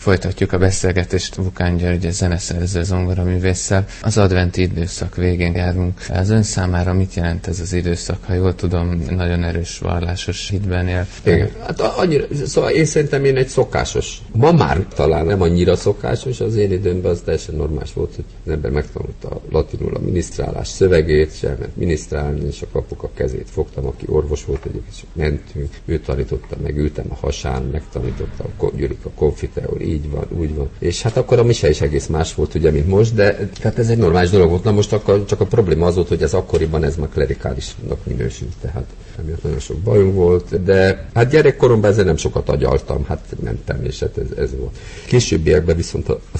Folytatjuk a beszélgetést Vukán György zeneszerző zongoraművésszel. Az adventi időszak végén járunk. Az ön számára mit jelent ez az időszak? Ha jól tudom, nagyon erős vallásos hitben él. Igen, hát annyira, szóval én szerintem egy szokásos. Ma már talán nem annyira szokásos, az én időmben az teljesen normális volt, hogy az ember megtanulta latinul a minisztrálás szövegét, és elment minisztrálni, és a kapuk a kezét fogtam, aki orvos volt egyébként, és mentünk, ő tanította meg, ültem a hasán, megtanította Gyurik a konfiteor, így van, úgy van. És hát akkor a mise is egész más volt, ugye, mint most, de hát ez egy normális dolog volt. Na most akkor csak a probléma az volt, hogy ez akkoriban ez már klerikálisnak minősült, tehát emiatt nagyon sok bajunk volt, de hát gyerekkoromban ezzel nem sokat agyaltam, hát mentem, és hát ez volt. Későbbiekben viszont a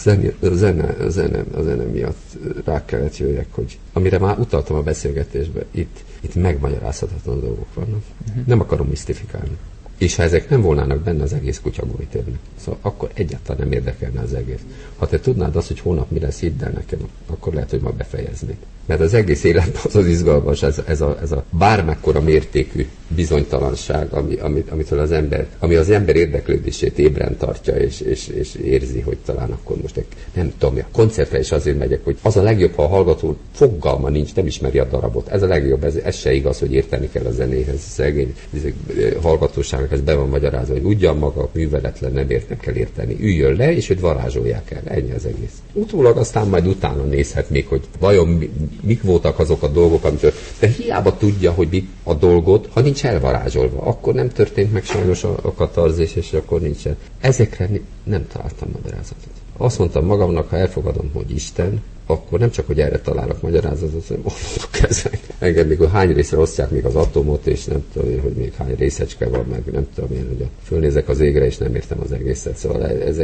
zene miatt rá kellett jöjjek, hogy amire már utaltam a beszélgetésbe, itt megmagyarázhatatlan dolgok vannak. Nem akarom misztifikálni. És ha ezek nem volnának benne, az egész kutyagolyt érne. Szóval akkor egyáltalán nem érdekelne az egész. Ha te tudnád azt, hogy hónap mi lesz, hidd el nekem, akkor lehet, hogy ma befejeznék. Mert az egész életben az izgalmas, ez a bármekkora mértékű bizonytalanság, ami az ember érdeklődését ébren tartja, és érzi, hogy talán akkor most nem tudom, a koncertre is azért megyek, hogy az a legjobb, ha a hallgató fogalma nincs, nem ismeri a darabot. Ez a legjobb, ez se igaz, hogy érteni kell a zenéhez. Szegény hallgatóságnak ez be van magyarázva, hogy ugyan maga műveletlen, nem értnek kell érteni. Üljön le, és hogy varázsolják el. Ennyi az egész. Utólag aztán majd utána nézhet még, hogy vajon mik voltak azok a dolgok, amitől, de hiába tudja, hogy mi a dolgot, ha nincs elvarázsolva, akkor nem történt meg sajnos a katarzis, és akkor nincsen. Ezekre nem találtam magyarázatot. Azt mondtam magamnak, ha elfogadom, hogy Isten, akkor nem csak, hogy erre találok magyarázatot, hanem onnantól kezdve. Engem még hány részre osztják még az atomot, és nem tudom én, hogy még hány részecske van, meg nem tudom én, hogy fölnézek az égre, és nem értem az egészet. Szóval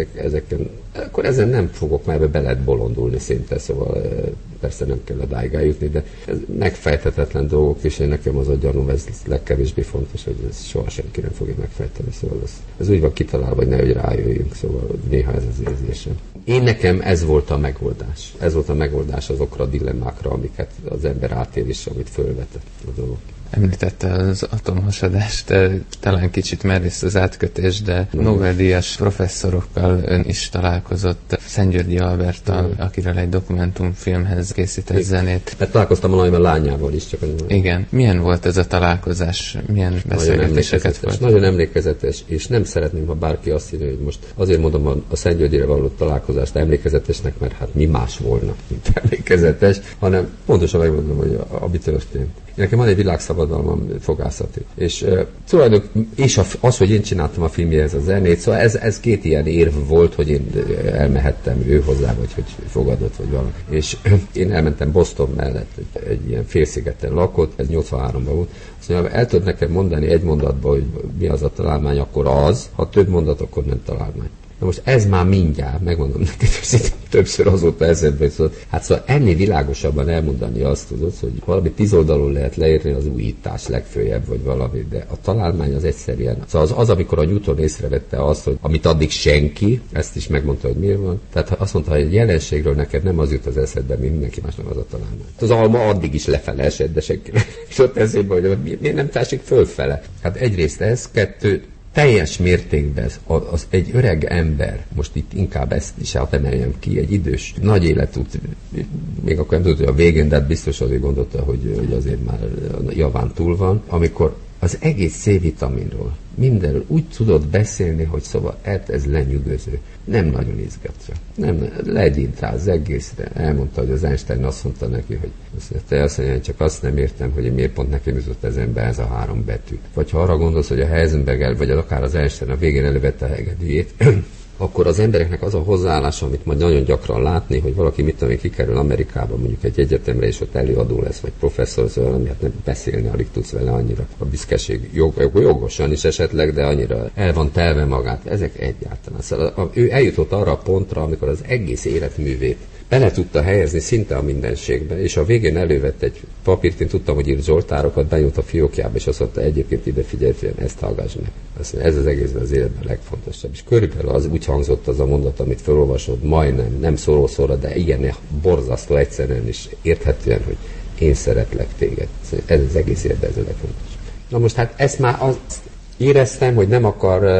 akkor ezen nem fogok már be lehet bolondulni szinte, szóval persze nem kell a dáigá jutni, de ez megfejthetetlen dolgok, és én nekem az a gyanúm, ez legkevésbé fontos, hogy ez soha senki nem fogja megfejteni. Szóval ez úgy van kitalálva, hogy nehogy rájöjjünk, szóval néha ez az érzésem. Én nekem ez volt a megoldás. Ez volt a megoldás azokra a dilemmákra, amiket az ember átél és amit fölvet a dolog. Említette az atomhasadást, talán kicsit merész az átkötés, de Nobel-díjas professzorokkal ön is találkozott, Szentgyörgyi Alberttal, akiről egy dokumentumfilmhez készített zenét. Hát találkoztam valamivel lányával is, csak igen. Milyen volt ez a találkozás? Milyen beszélgetéseket volt? Nagyon emlékezetes, és nem szeretném, ha bárki azt írja, hogy most azért mondom a Szentgyörgyire való találkozást emlékezetesnek, mert hát mi más volna, mint emlékezetes, hanem pontosan megmondom, hogy ami történt. Nekem van egy világszabadalmam fogászati. És tulajdonképpen, és az, hogy én csináltam a filmjéhez a zenét, szóval ez két ilyen érv volt, hogy én elmehettem ő hozzá, vagy hogy fogadott, vagy valami. És én elmentem Boston mellett, egy ilyen félszigeten lakott, ez 83-ban volt. Azt mondja, el tudod nekem mondani egy mondatban, hogy mi az a találmány, akkor az, ha több mondat, akkor nem találmány. Na most ez már mindjárt, megmondom neked, hogy többször azóta eszedbe szólt. Hát szóval ennél világosabban elmondani azt tudod, hogy valami 10 oldalon lehet leírni az újítás legfőjebb, vagy valami, de a találmány az egyszerűen. Szóval az amikor a Newton észrevette azt, hogy amit addig senki, ezt is megmondta, hogy miért van. Tehát azt mondta, hogy egy jelenségről neked nem az jut az eszedbe, mint mindenki másnak az a találmány. Az alma addig is lefele esett, de senki nem jutott eszébe, hogy miért nem tásik fölfele. Hát egyrészt ez, kettő, teljes mértékben az egy öreg ember, most itt inkább ezt is emeljem ki, egy idős, nagy életút, még akkor nem tudod, hogy a végén, de biztos azért gondolta, hogy azért már javán túl van, amikor az egész C-vitaminról, mindenről úgy tudod beszélni, hogy szóval ez lenyűgöző. Nem nagyon izgatja. Nem, legyint rá az egészre. Elmondta, hogy az Einstein azt mondta neki, hogy te azt mondja, csak azt nem értem, hogy miért pont nekem jutott ezenbe ez a 3 betű. Vagy ha arra gondolsz, hogy a Heisenberg, vagy akár az Einstein a végén elővette a hegedűjét, akkor az embereknek az a hozzáállása, amit majd nagyon gyakran látni, hogy valaki mit tudom, kikerül Amerikába, mondjuk egy egyetemre, és ott előadó lesz, vagy professzor, szóval ami hát nem beszélni, alig tudsz vele annyira. A büszkeség jogosan is esetleg, de annyira el van telve magát. Ezek egyáltalán. Szóval ő eljutott arra a pontra, amikor az egész életművét bele tudta helyezni szinte a mindenségbe, és a végén elővett egy papírt, én tudtam, hogy írt zsoltárokat, benyújt a fiókjába, és azt mondta, egyébként ide figyelj, ezt hallgass meg. Azt mondja, ez az egészben az életben a legfontosabb. És körülbelül az úgy hangzott az a mondat, amit felolvasod, majdnem, nem szóró-szóra, de igen, borzasztó egyszerűen is érthetően, hogy én szeretlek téged. Ez az egész életben ez a legfontosabb. Na most hát ezt már azt éreztem, hogy nem akar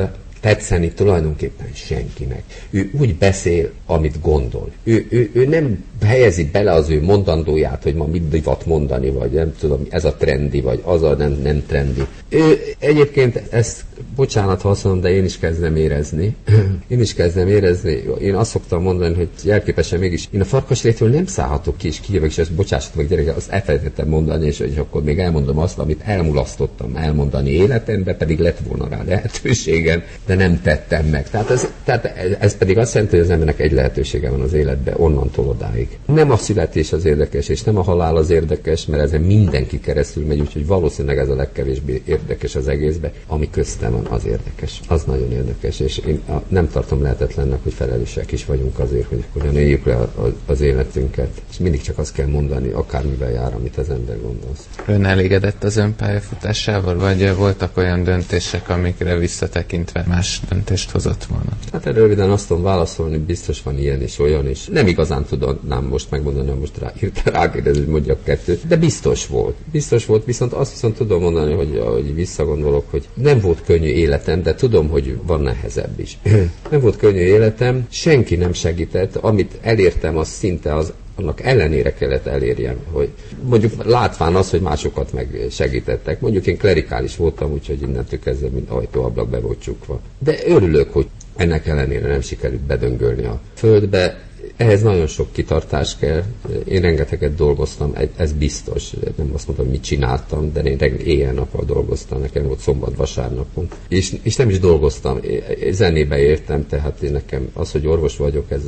tetszeni tulajdonképpen senkinek. Ő úgy beszél, amit gondol. Ő nem helyezi bele az ő mondandóját, hogy ma mit divat mondani, vagy nem tudom, ez a trendi, vagy az a nem trendi. Ő egyébként ezt, bocsánat, ha azt mondom, de én is kezdem érezni. Én azt szoktam mondani, hogy jelképesen mégis, én a farkasrétről nem szállhatok ki, és kijövök, és ezt bocsássatok meg, gyerek, azt elfelejtettem mondani, és akkor még elmondom azt, amit elmulasztottam elmondani életemben, pedig lett volna rá lehetőségem, de nem tettem meg. Tehát ez pedig azt jelenti, hogy az embernek egy lehetősége van az életben, onnantól odáig. Nem a születés az érdekes, és nem a halál az érdekes, mert ezen mindenki keresztül megy, úgyhogy valószínűleg ez a legkevésbé érdekes az egészben, ami köztem van, az érdekes. Az nagyon érdekes, és én nem tartom lehetetlennek, hogy felelősek is vagyunk azért, hogy hogyan éljük le az életünket. És mindig csak azt kell mondani, akármivel jár, amit az ember gondolsz. Ön elégedett az ön pályafutásával, vagy voltak olyan döntések, amikre visszatekintve más döntést hozott volna? Hát erre röviden azt tudom válaszolni, biztos van ilyen és olyan is. Nem igazán tudnám most megmondani, hogy most rákérdezni, hogy mondjak kettőt, de biztos volt, viszont azt viszont tudom mondani, hogy visszagondolok, hogy nem volt könnyű életem, de tudom, hogy van nehezebb is. Nem volt könnyű életem, senki nem segített, amit elértem, az szinte annak ellenére kellett elérjem, hogy mondjuk látván az, hogy másokat meg segítettek. Mondjuk én klerikális voltam, úgyhogy innentől kezdve mint ajtóablak be volt csukva. De örülök, hogy ennek ellenére nem sikerült bedöngölni a földbe. Ehhez nagyon sok kitartás kell. Én rengeteget dolgoztam, ez biztos. Nem azt mondom, mit csináltam, de én éjjel-nappal dolgoztam, nekem volt szombat-vasárnapon. És nem is dolgoztam, zenébe értem, tehát nekem az, hogy orvos vagyok, ez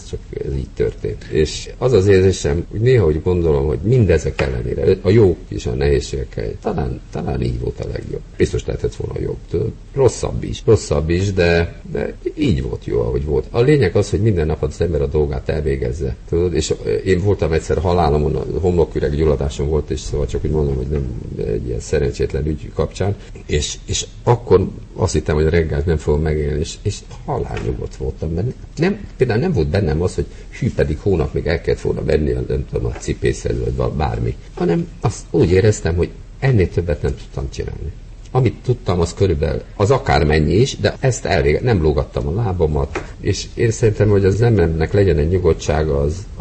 így történt. És az az érzésem, hogy néha úgy gondolom, hogy mindezek ellenére, a jó és a nehézségekkel, talán így volt a legjobb. Biztos lehetett volna jobb, tudod? Rosszabb is, de így volt jó, ahogy volt. A lényeg az, hogy minden nap az ember a dolgát elvégezze, tudod? És én voltam egyszer halálomon, a homloküreg gyulladásom volt, és szóval csak úgy mondom, hogy nem egy ilyen szerencsétlen ügy kapcsán, és akkor azt hittem, hogy a reggelt nem fogom megélni, és halálnyugodt voltam, mert például nem volt bennem az, hogy pedig hónap még el kellett volna venni, nem tudom, a cipészhez, vagy bármi, hanem azt úgy éreztem, hogy ennél többet nem tudtam csinálni. Amit tudtam, az körülbelül az akármennyi is, de ezt nem lógattam a lábamat, és én szerintem, hogy az embernek legyen egy nyugodtsága,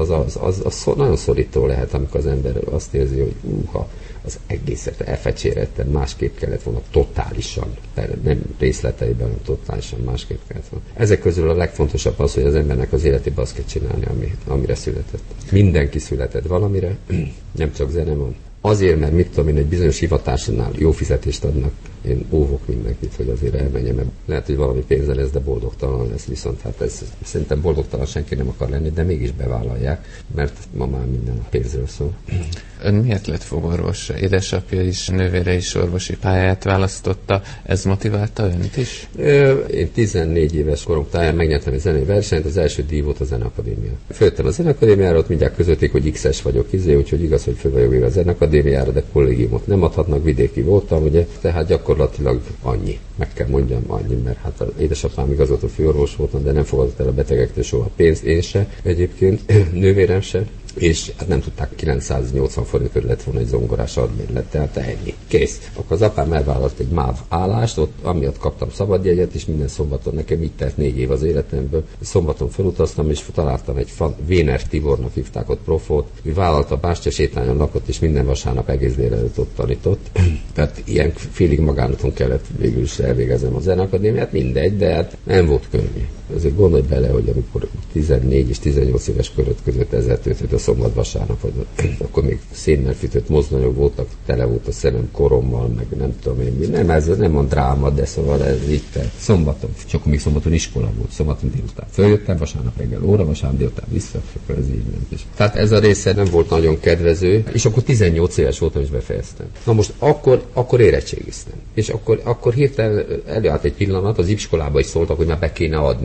az nagyon szorító lehet, amikor az ember azt érzi, hogy az egészet elfecsérettem, másképp kellett volna totálisan, nem részleteiben, hanem totálisan másképp kellett volna. Ezek közül a legfontosabb az, hogy az embernek az életében azt kell csinálni, amire született. Mindenki született valamire, nem csak zene van. Azért, mert mit tudom én, egy bizonyos hivatásnál jó fizetést adnak, én óvok mindenkit, hogy azért elmenjem, mert lehet, hogy valami pénze lesz, de boldogtalan lesz, viszont hát ez szerintem boldogtalan senki nem akar lenni, de mégis bevállalják, mert ma már minden a pénzről szól. Ön miért lett fogorvos? Édesapja is, nővére is orvosi pályát választotta. Ez motiválta önt is? Én 14 éves korom táján megnyertem egy zenei versenyt, az első díj volt a Zeneakadémia. Följöttem a Zeneakadémiára, ott mindjárt közötték, hogy X-es vagyok, úgyhogy igaz, hogy föl vagyok írva a Zeneakadémiára, de kollégiumot nem adhatnak, vidéki voltam, ugye, tehát gyakorlatilag annyi. Meg kell mondjam annyi, mert hát az édesapám igazgató főorvos voltam, de nem fogadott el a betegektől soha pénzt, én se egyébként, nővérem se. És hát nem tudták, 980 forintért lett volna egy zongorás admérlet, tehát ennyi. Kész. Akkor az apám elvállalt egy MÁV állást, ott amiatt kaptam szabadjegyet, és minden szombaton nekem így telt 4 év az életemből. Szombaton felutaztam, és találtam egy Véner Tibornak hívták ott profót, ő vállalta a Bástya sétányon lakott, és minden vasárnap egész délelőtt ott tanított. Tehát ilyen félig magánaton kellett végül is elvégeznem a Zeneakadémiát, mindegy, de hát nem volt könnyű. Azért gondolj bele, hogy amikor 14 és 18 éves köröd között ezzel töltött a szombat-vasárnap, akkor még szénnel fűtött mozdonyok voltak, tele volt a szemem korommal, meg nem tudom én mi. Nem, ez nem a dráma, de szóval ez így szombaton, és akkor még szombaton iskola volt, szombaton délután följöttem, vasárnap reggel óra, vasárnap délután vissza, akkor ez így ment is. Tehát ez a része nem volt nagyon kedvező, és akkor 18 éves voltam, és befejeztem. Na most akkor érettségiztem. És akkor hirtelen előállt egy pillanat, az iskolába is szóltak, hogy már be kéne adni.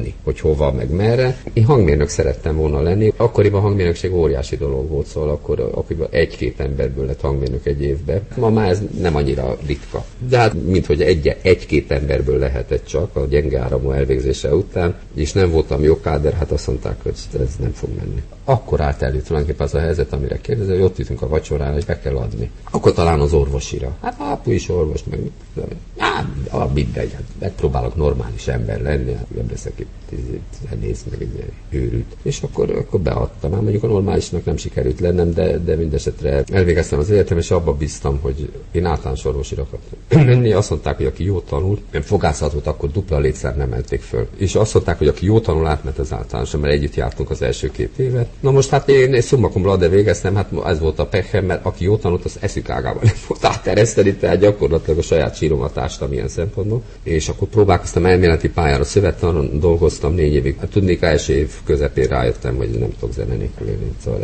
mondani, hogy hova, meg merre. Én hangmérnök szerettem volna lenni. Akkoriban a hangmérnökség óriási dolog volt, szóval akkoriban 1-2 emberből lett hangmérnök egy évbe. Ma már ez nem annyira ritka. De hát, minthogy 1-2 emberből lehetett csak a gyenge áramú elvégzése után, és nem voltam jó káder, hát azt mondták, hogy ez nem fog menni. Akkor állt elő tulajdonképpen az a helyzet, amire kérdezel, hogy ott jutunk a vacsorán, és be kell adni. Akkor talán az orvosira. Hát apu is orvos, meg mindegy, hát megpróbálok normális ember lenni, hát nem leszek itt nézd meg egy őrült. És akkor beadtam. Hát mondjuk a normálisnak nem sikerült lennem, de mindesetre elvégeztem az életem, és abba bíztam, hogy én általános orvosira akartam menni. Azt mondták, hogy aki jó tanul, nem fogászat volt, akkor dupla létszám nem emelték föl. És azt mondták, hogy aki jó tanul, átment az általánosra, mert együtt jártunk az első 2 évet. Na most hát én summa cum laude végeztem, hát ez volt a pechem, mert aki jó tanult, az eszük ágában nem volt áttereszteni, tehát gyakorlatilag a saját síromat ástam ilyen szempontból. És akkor próbálkoztam elméleti pályára, szövettanon dolgoztam 4 évig. Hát tudnék, első év közepén rájöttem, hogy nem tudok zene nélkül élni. Szóval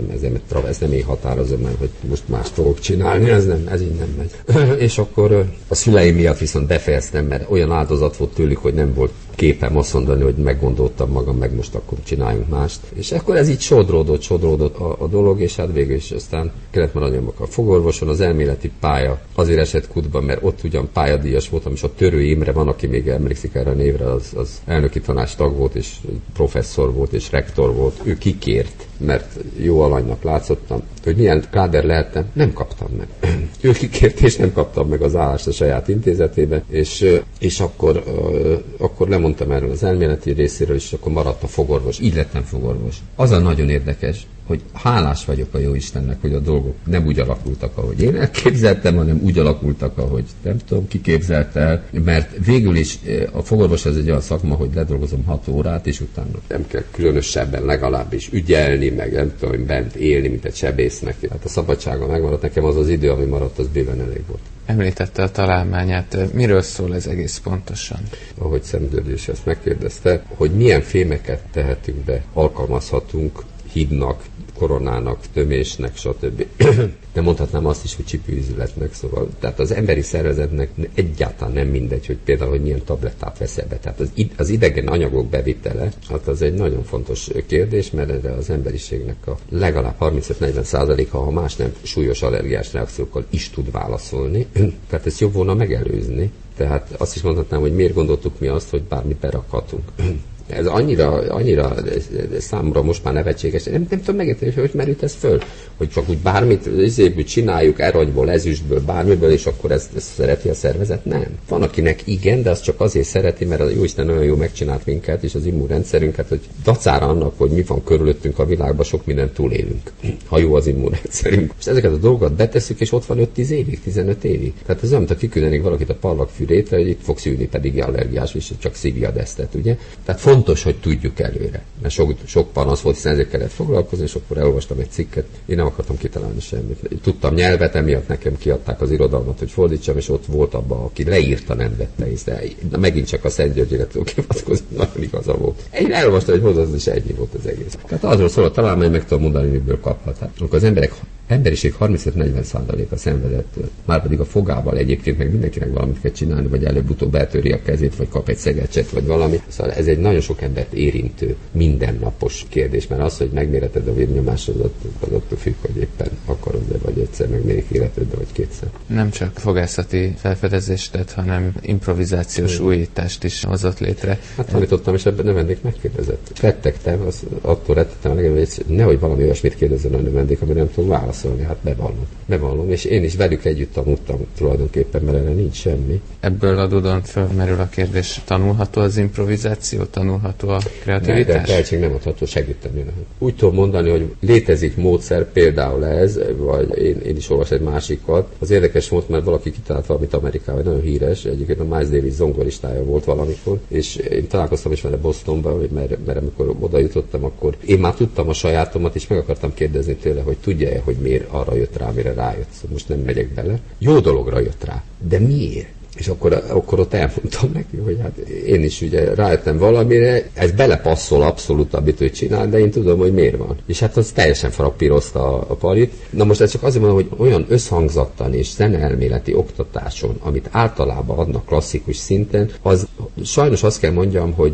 ez nem én határozom meg, hogy most más fogok csinálni, ez így nem megy. És akkor a szüleim miatt viszont befejeztem, mert olyan áldozat volt tőlük, hogy nem volt képem azt mondani, hogy meggondoltam magam, meg most akkor csináljunk mást. És akkor ez így sodródott a dolog, és hát végül is aztán kellett maradjam a fogorvoson, az elméleti pálya azért esett kutba, mert ott ugyan pályadíjas voltam, és a Törő Imre van, aki még emlékszik erre a névre, az elnöki tanács tag volt, és professzor volt, és rektor volt. Ő kikért, mert jó alanynak látszottam, hogy milyen káder lehettem, nem kaptam meg. Ő kikért, és nem kaptam meg az állást a saját intézetébe, és akkor lemondtam erről az elméleti részéről, és akkor maradt a fogorvos. Így lettem fogorvos. Az a nagyon érdekes, hogy hálás vagyok a Jóistennek, hogy a dolgok nem úgy alakultak, ahogy én elképzeltem, hanem úgy alakultak, ahogy nem tudom, ki képzelte el, mert végül is a fogorvos az egy olyan szakma, hogy ledolgozom 6 órát, és utána nem kell különösebben legalábbis ügyelni, meg nem tudom, bent élni, mint egy sebésznek. Hát a szabadsága megmaradt, nekem az az idő, ami maradt, az bőven elég volt. Említette a találmányát. Miről szól ez egész pontosan? Ahogy Szemgyörgy is ezt megkérdezte, hogy milyen fémeket tehetünk be, alkalmazhatunk hídnak, koronának, tömésnek, stb. De mondhatnám azt is, hogy csipőizületnek, szóval. Tehát az emberi szervezetnek egyáltalán nem mindegy, hogy például, hogy milyen tablettát veszel be. Tehát az idegen anyagok bevitele, hát az egy nagyon fontos kérdés, mert erre az emberiségnek a legalább 35-40%-a, ha más nem, súlyos allergiás reakciókkal is tud válaszolni. Tehát ezt jobb volna megelőzni. Tehát azt is mondhatnám, hogy miért gondoltuk mi azt, hogy bármit berakhatunk. Ez annyira számomra most már nevetséges. Nem tudom megérteni, hogy merült ez föl. Hogy csak úgy bármit csináljuk aranyból, ezüstből, bármiből, és akkor ezt szereti a szervezet? Nem. Van akinek igen, de az csak azért szereti, mert a Jóisten olyan jó megcsinált minket, és az immunrendszerünket, hogy dacára annak, hogy mi van körülöttünk a világban, sok mindent túlélünk, ha jó az immunrendszerünk. És ezeket a dolgokat betesszük, és ott van 5-10 évig, 15 évig. Tehát ez olyan, mint ha kiküldenék valakit a parlagfűrétre, hogy itt fogsz ülni, pedig allergiás, és csak szívja a desztet, ugye? Tehát fontos, hogy tudjuk előre. Mert sok panasz volt, hiszen ezért kellett foglalkozni, és akkor elolvastam egy cikket. Én nem akartam kitalálni semmit. Tudtam nyelvet, emiatt nekem kiadták az irodalmat, hogy fordítsam, és ott volt abban, aki leírta, nem vette észre. De megint csak a Szentgyörgyre tudok hivatkozni, nagyon igaza volt. Én elolvastam, hogy hozzá, és ennyi volt az egész. Tehát arról szól a találmány, meg tudom mondani, miből kaphat. Hát, amikor az emberiség 35-40%-a szenvedettől, márpedig a fogával egyébként meg mindenkinek valamit kell csinálni, vagy előbb-utóbb eltöri a kezét, vagy kap egy szegecset, vagy valami. Szóval ez egy nagyon sok embert érintő, mindennapos kérdés, mert az, hogy megméreted a vérnyomásodat, az attól függ, hogy éppen akarod-e, vagy egyszer megmérik életedbe, vagy kétszer. Nem csak fogászati felfedezést tett, hanem improvizációs újítást is hozott létre. Hát tanítottam, és ebben növendék megkérdezett. Rettegtem, attól rettegtem, hogy nehogy valami olyasmit kérdezzen a növendék, ami nem tud válaszolni. Hát bevallom. És én is velük együtt tanultam tulajdonképpen, mert erre nincs semmi. Ebből adódóan felmerül a kérdés, tanulható az improvizáció, tanulható a kreativitás? De tehetség nem adható, segíteni lehet. Úgy tudom mondani, hogy létezik módszer, például ez, vagy én is olvastam egy másikat. Az érdekes volt, mert valaki kitalált valamit Amerikában, nagyon híres, egyébként a Miles Davis zongoristája volt valamikor, és én találkoztam is vele Bostonban, mert amikor oda jutottam, akkor én már tudtam a sajátomat, és meg akartam kérdezni tőle, hogy tudja-e, hogy miért arra jött rá, mire rájött. Szóval most nem megyek bele. Jó dologra jött rá. De miért? És akkor ott elmondtam neki, hogy hát én is ugye rájöttem valamire, ez belepasszol abszolút, amit ő csinál, de én tudom, hogy miért van. És hát az teljesen frappírozta a palit. Na most ez csak azért mondom, hogy olyan összhangzattan és zeneelméleti oktatáson, amit általában adnak klasszikus szinten, az sajnos azt kell mondjam, hogy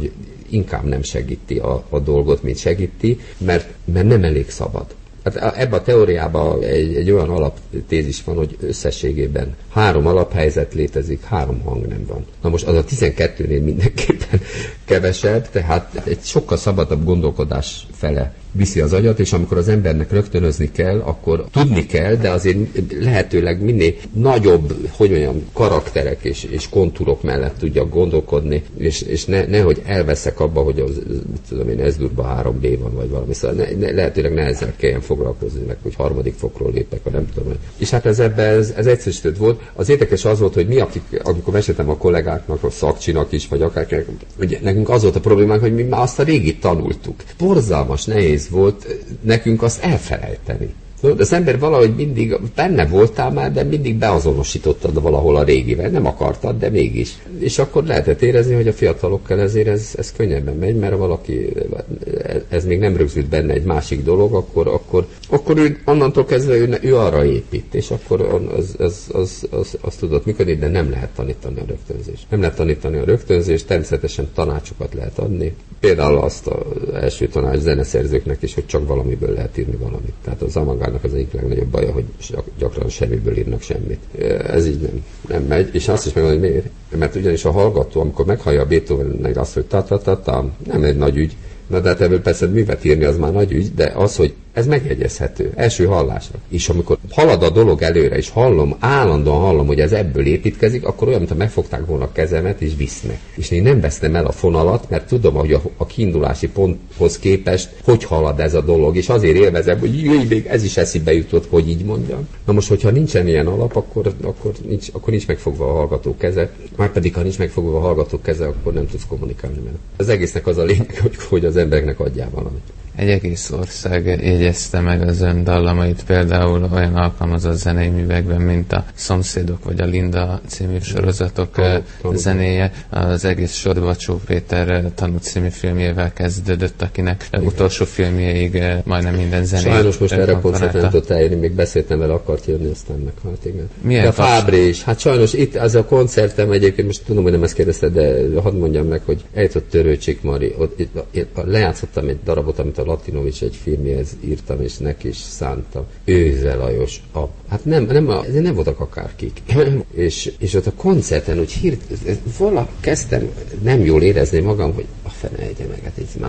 inkább nem segíti a dolgot, mint segíti, mert nem elég szabad. Hát ebben a teóriában egy olyan alaptézis van, hogy összességében 3 alaphelyzet létezik, 3 hang nem van. Na most az a 12-nél mindenképpen kevesebb, tehát egy sokkal szabadabb gondolkodás fele viszi az agyat, és amikor az embernek rögtönözni kell, akkor tudni kell, de azért lehetőleg minél nagyobb, hogy mondjam, karakterek és kontúrok mellett tudja gondolkodni, és nehogy elveszek abba, hogy az, tudom én, S-durva 3B van, vagy valami, szóval lehetőleg ne ezzel kelljen foglalkozni, meg hogy 3. fokról lépek, vagy nem tudom. És hát ez egyszerűsített volt. Az érdekes az volt, hogy mi, amikor meséltem a kollégáknak, a szakcsinak is, vagy akár, ugye nekünk az volt a problémánk, hogy mi már azt a régit tanultuk. Borzalmas, nehéz volt nekünk azt elfelejteni. De az ember valahogy mindig benne voltál már, de mindig beazonosítottad valahol a régivel. Nem akartad, de mégis. És akkor lehetett érezni, hogy a fiatalokkal ezért ez könnyebben megy, mert valaki, ez még nem rögzült benne egy másik dolog, akkor ő onnantól kezdve ő arra épít, és akkor az tudott működni, de nem lehet tanítani a rögtönzést. Nem lehet tanítani a rögtönzést, természetesen tanácsokat lehet adni. Például azt az első tanács zeneszerzőknek is, hogy csak valamiből lehet írni valamit. Tehát az avantgárdnak az egyik legnagyobb baja, hogy gyakran semmiből írnak semmit. Ez így nem megy, és azt is megmondom, hogy miért. Mert ugyanis a hallgató, amikor meghallja a Beethovennek azt, hogy ta-ta-ta-ta, nem egy nagy ügy, na de hát ebből persze művet írni az már nagy ügy, de az, hogy ez megjegyezhető, első hallásra. És amikor halad a dolog előre, és állandóan hallom, hogy ez ebből építkezik, akkor olyan, mintha megfogták volna a kezemet, és visznek. És én nem vesztem el a fonalat, mert tudom, hogy a kiindulási ponthoz képest, hogy halad ez a dolog, és azért élvezem, hogy még ez is eszébe jutott, hogy így mondjam. Na most, hogyha nincsen ilyen alap, akkor nincs megfogva a hallgató keze, márpedig, ha nincs megfogva a hallgató keze, akkor nem tudsz kommunikálni vele. Az egésznek az a lényeg, hogy az embereknek adjál valamit. Egy egész ország jegyezte meg az ön dallamait, például olyan alkalmazott zenei művekben, mint a Szomszédok vagy a Linda című sorozatok zenéje. Az egész sor Bacsó Péter Tanú című filmjével kezdődött, akinek utolsó filmjéig majdnem minden zenét. Sajnos most erre pontot nem tudott eljönni, még beszéltem vele, akart jönni, aztán meghalt, igen. Milyen a Fábré is. Hát sajnos itt az a koncertem egyébként, most tudom, hogy nem ezt kérdezted, de hadd mondjam meg, hogy eljutott Törőcsik Mari, lejátszottam egy darabot, amit a Latinovics egy filmjéhez írtam, és neki is szántam. Őze Lajos. Hát nem voltak akárkik. és ott a koncerten úgy kezdtem nem jól érezni magam, hogy a fene egye meg, hát ez már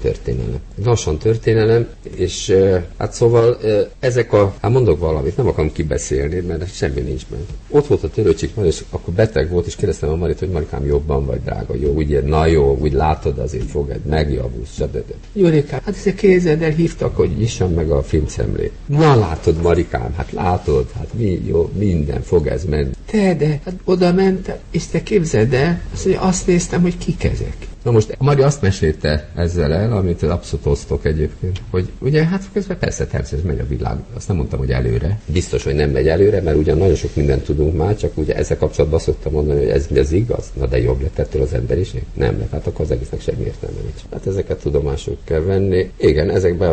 lassan történelem, és hát szóval hát mondok valamit, nem akarom kibeszélni, mert semmi nincs benne. Ott volt a Törőcsik Mari, és akkor beteg volt, és kérdeztem a Marit, hogy Marikám, jobban vagy, drága, jó, ugye, na jó, úgy látod, azért fogad, megjavulsz, stb. Júlikám, hát ezt képzeld el, hívtak, hogy nyissam meg a filmszemlét. Na látod, Marikám, hát látod, hát jó, minden fog ez menni. De hát oda mentem, és te képzeld el, azt néztem, hogy kik ezek. Na most Mari azt mesélte ezzel el, amit abszolút osztok egyébként, hogy ugye hát közben persze természetesen megy a világ, azt nem mondtam, hogy előre. Biztos, hogy nem megy előre, mert ugyan nagyon sok mindent tudunk már, csak ugye ezzel kapcsolatban szoktam mondani, hogy ez igaz, na de jobb lett ettől az emberiség? Nem lett, hát akkor az egésznek semmi értelme nincs. Hát ezeket tudomásul kell venni. Igen,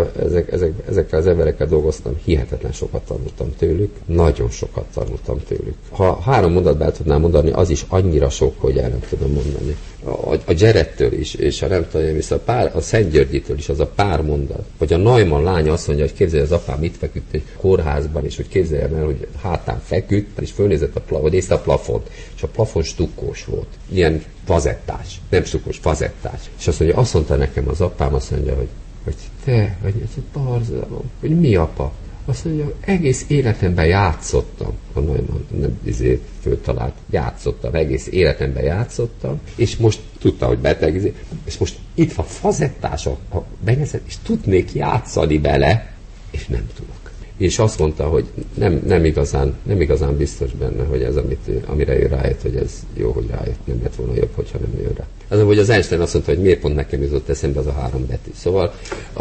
ezekkel az emberekkel dolgoztam, hihetetlen sokat tanultam tőlük, nagyon sokat tanultam tőlük. Ha 3 mondatban el tudnám mondani, az is annyira sok, hogy el nem tudom mondani. A Gerettől is, és a nem tudom, a Szent Györgyitől is az a pár mondat, hogy a Neumann lánya azt mondja, hogy képzelje, az apám itt feküdt egy kórházban, és hogy képzeljem el, hogy hátán feküdt, és fölnézett vagy nézte a plafont, és a plafon stukkós volt. Ilyen fazettás, nem stukkós, fazettás. És azt mondta nekem az apám, azt mondja, hogy te, hogy ez a borzalom, hogy mi apa? Azt mondja, egész életemben játszottam, a Neumann nem föltalált, egész életemben játszottam, és most tudta, hogy beteg, és most itt van fazettás a benyezet, és tudnék játszani bele, és nem tudok. És azt mondta, hogy nem igazán biztos benne, hogy ez, amire ő rájött, hogy ez jó, hogy rájött, nem lett volna jobb, hogyha nem jön rá. Az, hogy az Einstein azt mondta, hogy miért pont nekem jutott eszembe az a 3 betű. Szóval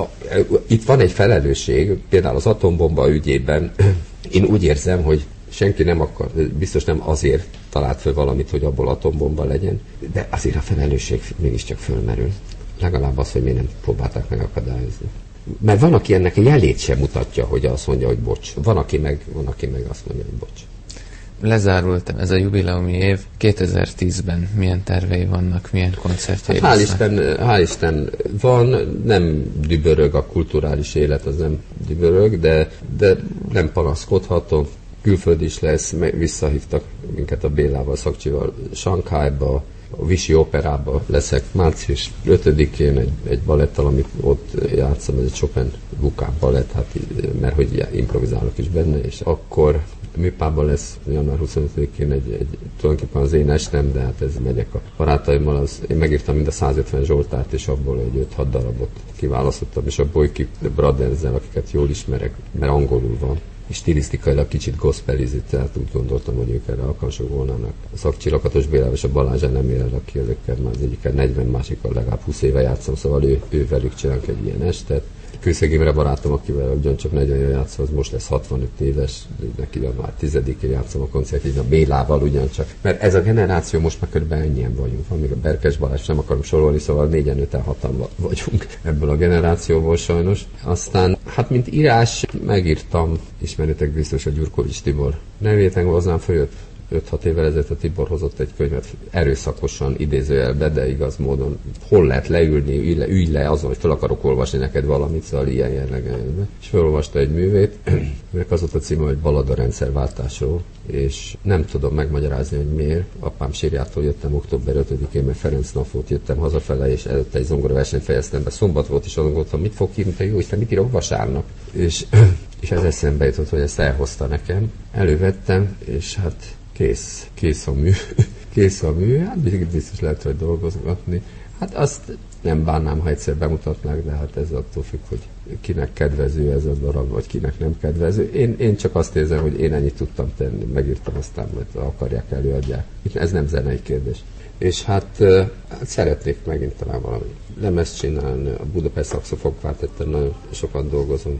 itt van egy felelősség, például az atombomba ügyében, én úgy érzem, hogy senki nem akar, biztos nem azért talált föl valamit, hogy abból atombomba legyen, de azért a felelősség mégiscsak fölmerül. Legalább az, hogy miért nem próbálták megakadályozni. Mert van, aki ennek jelét sem mutatja, hogy azt mondja, hogy bocs. Van, aki meg azt mondja, hogy bocs. lezárult ez a jubileumi év. 2010-ben milyen tervei vannak, milyen koncertjei hát hál' Isten van, nem dübörög a kulturális élet, az nem dübörög, de nem panaszkodhatok. Külföld is lesz, visszahívtak minket a Bélával, Szakcsival Sankhájba, a Visi Operába leszek március 5-én egy balettal, amit ott játszom, ez egy Chopin Bukán balett, hát, mert hogy improvizálok is benne, és akkor Műpában lesz január 25-én egy tulajdonképpen az én estem, de hát ez megyek a barátaimmal, én megírtam mind a 150 Zsoltárt, és abból egy 5-6 darabot kiválasztottam, és a Boyki Brothers-zel, akiket jól ismerek, mert angolul van, és stilisztikailag kicsit gospelizik, tehát úgy gondoltam, hogy ők erre alkalmasok volnának. A Szakcsi Lakatos Bélával és a Balázs Elemér, aki ezekkel már az egyikkel 40, másikkal legalább 20 éve játszom, szóval ő velük csinálunk egy ilyen estet. Kőszeg Imre barátom, akivel ugyancsak 40 éve játszom, az most lesz 65 éves, neki már 10-én játszom a koncertjét, a Bélával ugyancsak. Mert ez a generáció most már körülbelül ennyien vagyunk. Amíg a Berkes Balázs nem akarom sorolni, szóval 4-5-6-an vagyunk ebből a generációból sajnos. Aztán, hát mint írás megírtam, ismeritek biztos a Gyurkovics Tibor nevét, hozzám följött 5-6 évvel ezelőtt a Tibor hozott egy könyvet erőszakosan idézőjelbe, de igaz módon hol lehet leülni, ülj le azon, hogy fel akarok olvasni neked valamit, szóval ilyen jellegben. És felolvasta egy művét, aminek az volt a címe, hogy Balada rendszerváltásról, és nem tudom megmagyarázni, hogy miért. Apám sírjától jöttem október 5-én, mert Ferenc nap volt, jöttem hazafele, és előtte egy zongoraversenyt fejeztem be. Szombat volt, és azon gondoltam, mit fog írni, te jó Isten, mit írok vasárnap? És ez eszembe jutott, hogy ezt elhozta nekem. Elővettem, és hát kész a mű, hát biztos lehet, hogy dolgozgatni. Hát azt nem bánnám, ha egyszer bemutatnák, de hát ez attól függ, hogy kinek kedvező ez a darab, vagy kinek nem kedvező. Én csak azt érzem, hogy én ennyit tudtam tenni, megírtam, aztán majd akarják, előadják. Ez nem zenei kérdés. És hát szeretnék megint talán valami lemezt csinálni, a Budapest Szaxofon Kvártettel nagyon sokat dolgozunk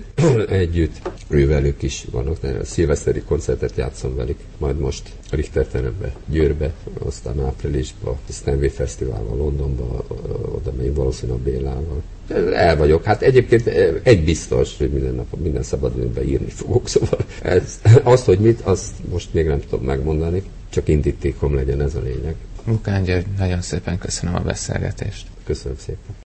együtt, ővelük is vannak, a szilveszteri koncertet játszom velük, majd most a Richter terembe, Győrbe, aztán áprilisban, a Stanley Fesztiválban, Londonba, oda még valószínűleg a Bélával. El vagyok. Hát egyébként egy biztos, hogy minden szabadidőben írni fogok, szóval azt, hogy mit, azt most még nem tudom megmondani, csak indítékom legyen, ez a lényeg. Lukán György, nagyon szépen köszönöm a beszélgetést. Köszönöm szépen.